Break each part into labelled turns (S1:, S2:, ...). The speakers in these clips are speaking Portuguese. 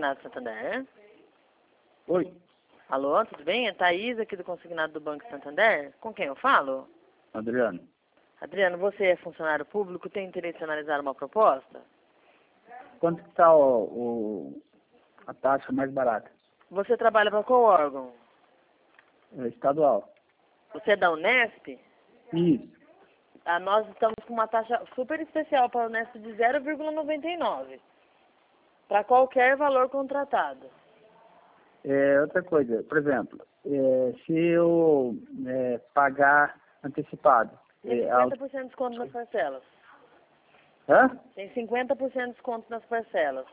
S1: Consignado Santander.
S2: Oi,
S1: Alô, tudo bem? É Thaís aqui do Consignado do Banco Santander. Com quem eu falo?
S2: Adriano.
S1: Adriano, você é funcionário público, tem interesse em analisar uma proposta?
S2: Quanto que está a taxa mais barata?
S1: Você trabalha para qual órgão?
S2: É estadual.
S1: Você é da Unesp?
S2: Isso.
S1: Nós estamos com uma taxa super especial para a Unesp de 0,99 para qualquer valor contratado.
S2: Outra coisa, por exemplo, se eu pagar antecipado.
S1: Tem 50% de desconto nas parcelas.
S2: Hã?
S1: Tem 50% de desconto nas parcelas.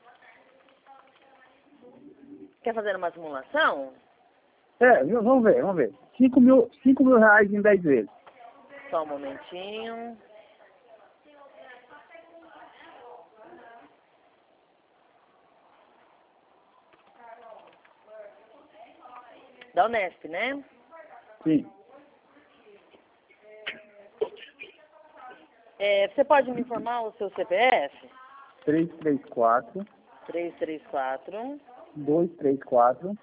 S1: Quer fazer uma simulação?
S2: Vamos ver. 5 mil reais em 10 vezes.
S1: Só um momentinho. Da Unesp, né?
S2: Sim.
S1: Você pode me informar o seu CPF?
S2: 334
S1: 334
S2: 234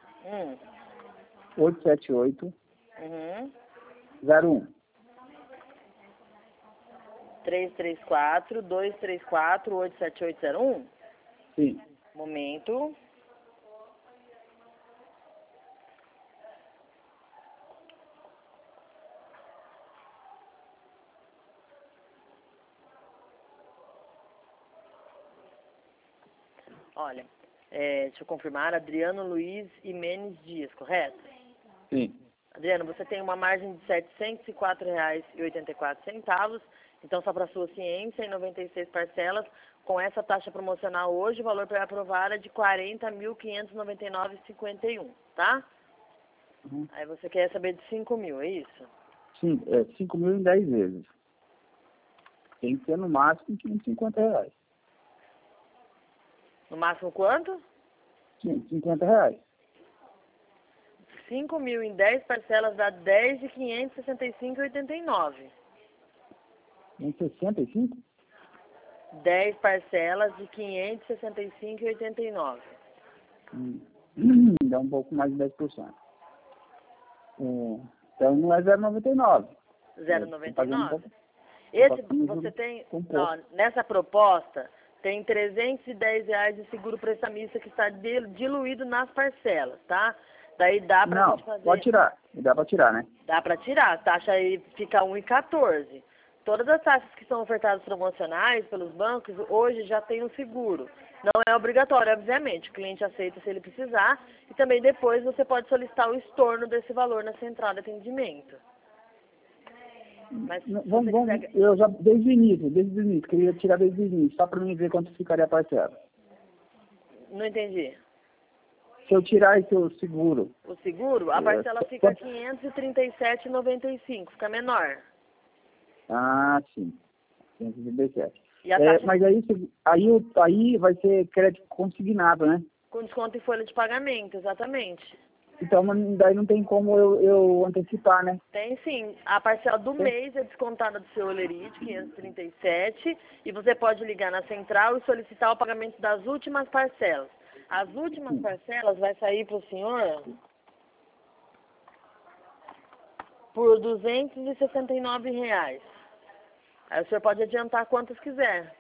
S2: 878 01.
S1: 334 234 87801.
S2: Sim.
S1: Momento. Olha, deixa eu confirmar, Adriano Luiz Imenes Dias, correto?
S2: Sim.
S1: Adriano, você tem uma margem de R$ 704,84. Então, só para sua ciência, em 96 parcelas, com essa taxa promocional hoje, o valor para aprovar é de R$ 40.599,51, tá? Aí você quer saber de 5 mil, é isso?
S2: Sim, 5 mil em 10 vezes. Tem que ser no máximo 550 reais.
S1: No máximo quanto?
S2: Sim, 50 reais.
S1: 5 mil em 10 parcelas dá 10.565,89.
S2: Em 65?
S1: 10 parcelas de 565,89.
S2: Dá um pouco mais de 10%. Então não é 0,99.
S1: 0,99? Esse você tem, nessa proposta, tem R$310 de seguro prestamista que está diluído nas parcelas, tá? Daí dá pra gente fazer...
S2: Pode tirar. Dá pra tirar, né?
S1: Dá pra tirar. A taxa aí fica 1,14. Todas as taxas que são ofertadas promocionais pelos bancos, hoje já tem um seguro. Não é obrigatório, obviamente. O cliente aceita se ele precisar. E também depois você pode solicitar o estorno desse valor na central de atendimento. Mas
S2: eu já, desde o início, queria tirar desde o início, só para mim ver quanto ficaria a parcela.
S1: Não entendi.
S2: Se eu tirar esse seguro...
S1: O seguro, a parcela fica R$ 537,95, fica menor.
S2: Ah, sim. 537.
S1: E a taxa...
S2: Mas aí vai ser crédito consignado, né?
S1: Com desconto em folha de pagamento, exatamente.
S2: Então, daí não tem como eu antecipar, né?
S1: Tem sim. A parcela do mês é descontada do seu olerite, 537, e você pode ligar na central e solicitar o pagamento das últimas parcelas. As últimas parcelas vai sair para o senhor por R$ 269. Aí o senhor pode adiantar quantas quiser.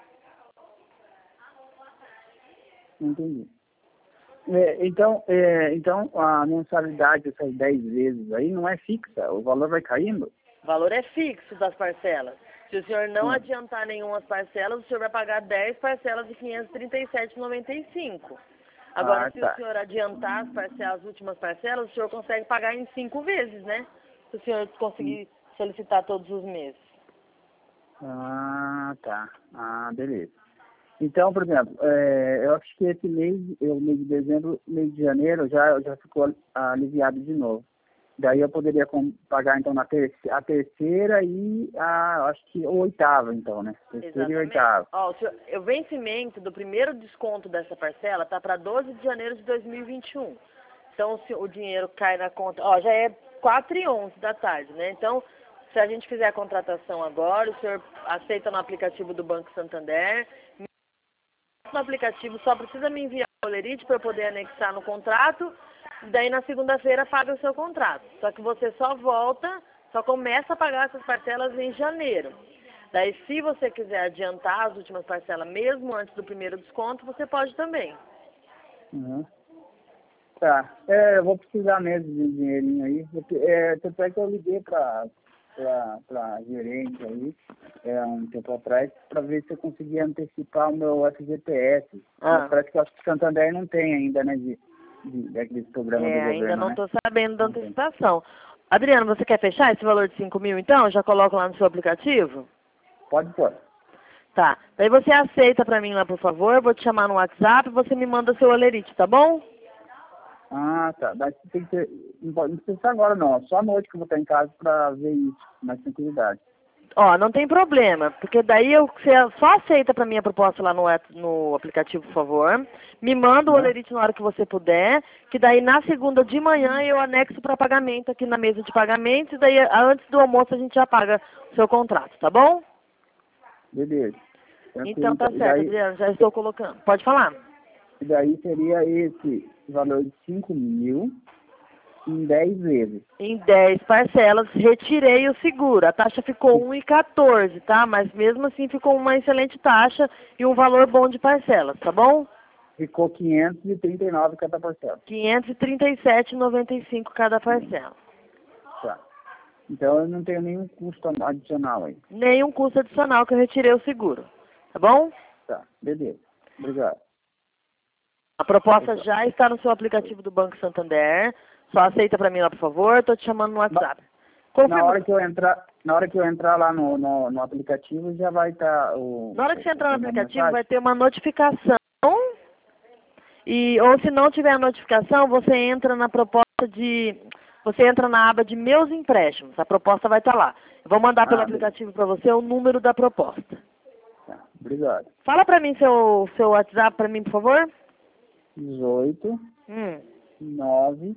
S2: Entendi. Então, a mensalidade dessas 10 vezes aí não é fixa, o valor vai caindo?
S1: O valor é fixo das parcelas. Se o senhor não adiantar nenhuma parcelas, o senhor vai pagar 10 parcelas de R$ 537,95. Agora, se o senhor adiantar as últimas parcelas, o senhor consegue pagar em 5 vezes, né? Se o senhor conseguir solicitar todos os meses.
S2: Ah, tá. Ah, beleza. Então, por exemplo, eu acho que esse mês, o mês de dezembro, mês de janeiro, já ficou aliviado de novo. Daí eu poderia pagar, então, a terceira e acho que a oitava, então, né? Terceira e oitava.
S1: Ó, o vencimento do primeiro desconto dessa parcela tá para 12 de janeiro de 2021. Então, se o dinheiro cai na conta... Ó, já é 4h11 da tarde, né? Então, se a gente fizer a contratação agora, o senhor aceita no aplicativo do Banco Santander... no aplicativo, só precisa me enviar o olerite para eu poder anexar no contrato, daí na segunda-feira paga o seu contrato. Só que você só começa a pagar essas parcelas em janeiro. Daí, se você quiser adiantar as últimas parcelas mesmo antes do primeiro desconto, você pode também.
S2: Uhum. Tá. Eu vou precisar mesmo de um dinheirinho aí. Tanto é que eu liguei pra gerente aí, um tempo atrás, para ver se eu conseguia antecipar o meu FGTS. Mas parece que eu acho que o Santander não tem ainda, né, daquele programa do governo,
S1: ainda não
S2: né?
S1: estou sabendo da antecipação. Adriano, você quer fechar esse valor de 5.000 então? Já coloco lá no seu aplicativo?
S2: Pode.
S1: Tá. Daí você aceita pra mim lá, por favor. Eu vou te chamar no WhatsApp e você me manda seu olerite, tá bom?
S2: Ah, tá. Mas tem que ser, não precisa ser agora não. Só à noite que eu vou estar em casa para ver isso, mais tranquilidade.
S1: Ó, não tem problema, porque daí você só aceita pra mim a proposta lá no aplicativo, por favor. Me manda o olerite na hora que você puder, que daí na segunda de manhã eu anexo para pagamento aqui na mesa de pagamentos, e daí antes do almoço a gente já paga o seu contrato, tá bom?
S2: Beleza.
S1: Então tá certo, Adriano, já estou colocando. Pode falar.
S2: E daí seria esse valor de 5.000 em 10 vezes.
S1: Em 10 parcelas, retirei o seguro. A taxa ficou 1,14, tá? Mas mesmo assim ficou uma excelente taxa e um valor bom de parcelas, tá bom?
S2: Ficou 539 cada parcela.
S1: 537,95 cada parcela.
S2: Tá. Então eu não tenho nenhum custo adicional aí.
S1: Nenhum custo adicional que eu retirei o seguro. Tá bom?
S2: Tá, beleza. Obrigado.
S1: A proposta já está no seu aplicativo do Banco Santander. Só aceita para mim lá, por favor. Estou te chamando no WhatsApp.
S2: Na hora que eu entrar lá no aplicativo, já vai estar
S1: Na hora que você entrar no aplicativo, vai ter uma notificação. Ou se não tiver a notificação, você entra na proposta você entra na aba de meus empréstimos. A proposta vai estar lá. Eu vou mandar pelo aplicativo para você o número da proposta.
S2: Tá, obrigado.
S1: Fala para mim seu WhatsApp para mim, por favor.
S2: 18 9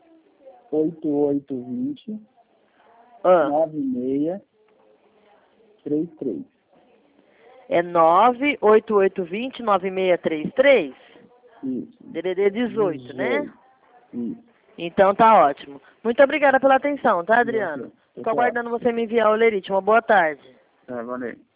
S2: 8820 9633.
S1: É 98820 9633?
S2: Isso.
S1: DDD 18, né?
S2: Isso.
S1: Então tá ótimo. Muito obrigada pela atenção, tá, Adriano? Fico aguardando você me enviar o olerite. Uma boa tarde.
S2: Valeu.